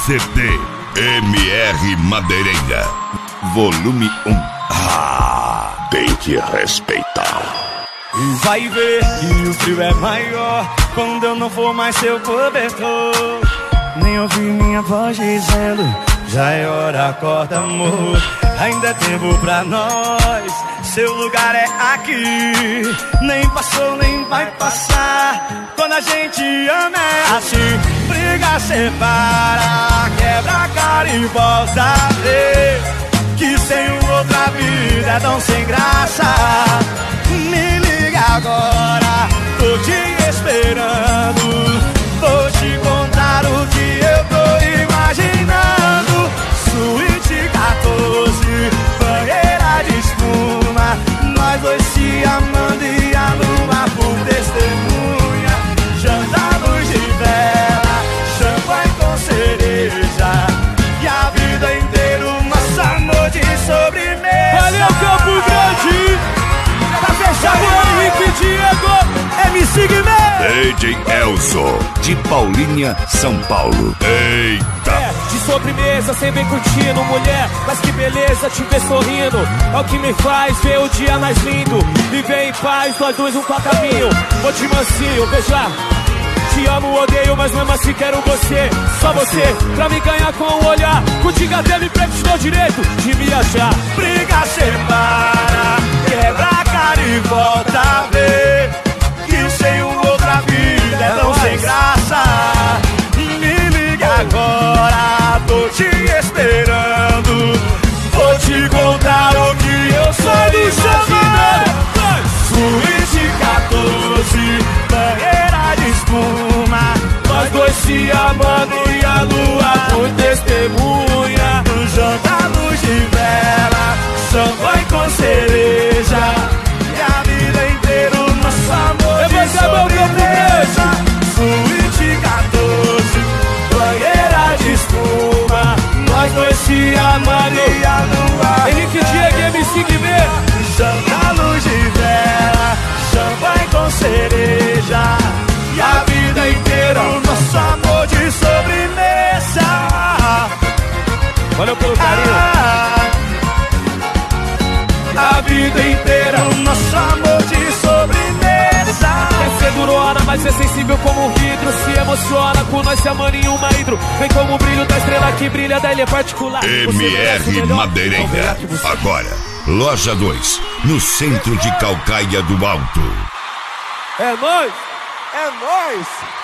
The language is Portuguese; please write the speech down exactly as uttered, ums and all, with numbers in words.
C D M R Madeireira, volume um. Ah, tem que respeitar. E vai ver que o frio é maior quando eu não for mais seu cobertor. Nem ouvi minha voz dizendo: já é hora, acorda, amor. Ainda é tempo pra nós, seu lugar é aqui. Nem passou, nem vai passar. Quando a gente ama é assim. Briga, separa, quebra a cara e volta a ver que sem outra vida é tão sem graça. Me liga agora, tô te esperando. Vou te contar o que eu tô imaginando. Suíte catorze, banheira de espuma, nós dois se amando e a lua por testemunha. Janta, luz de vela, champanhe com cereja, e a vida inteira o nosso amor de sobremesa. Valeu, Campo Grande! Pra fechar o Henrique Diego, M C Guimê, D J Elson, de Paulínia, São Paulo. Eita! É, de sobremesa, cê vem curtindo, mulher, mas que beleza te ver sorrindo. É o que me faz ver o dia mais lindo. Viver em paz, nós dois um pra caminho. Vou te mansinho, veja. Te amo, odeio, mas mesmo assim quero você. Só você, pra me ganhar com o olhar. Contigo até me prego, te dou direito de me achar. Briga, separa, quebra a cara e volta a ver que sem outra vida é tão sem graça. Me liga agora, tô te esperando. Vou te contar o que eu sou imaginando. Suíte catorze, banheira de espuma, nós dois se amando e a lua por testemunha. Janta, luz de vela, champanhe com cereja, e a vida inteira o nosso amor de sobremesa. Suíte catorze, banheira de espuma, nós dois se amando e a lua. Henrique Diego, M C Guimê. Janta, luz de vela, champanhe com cereja, e a vida inteira o nosso amor de sobremesa. Valeu pelo carinho. Ah, a vida inteira o nosso amor de sobremesa. Quer ser durona, mas é sensível como um vidro. Se emociona com nós se amando em uma hidro. Vem como o brilho da estrela que brilha, da ilha particular. M R Madeireira, agora, loja dois, no centro de Calcaia do Alto. É nóis! É nóis!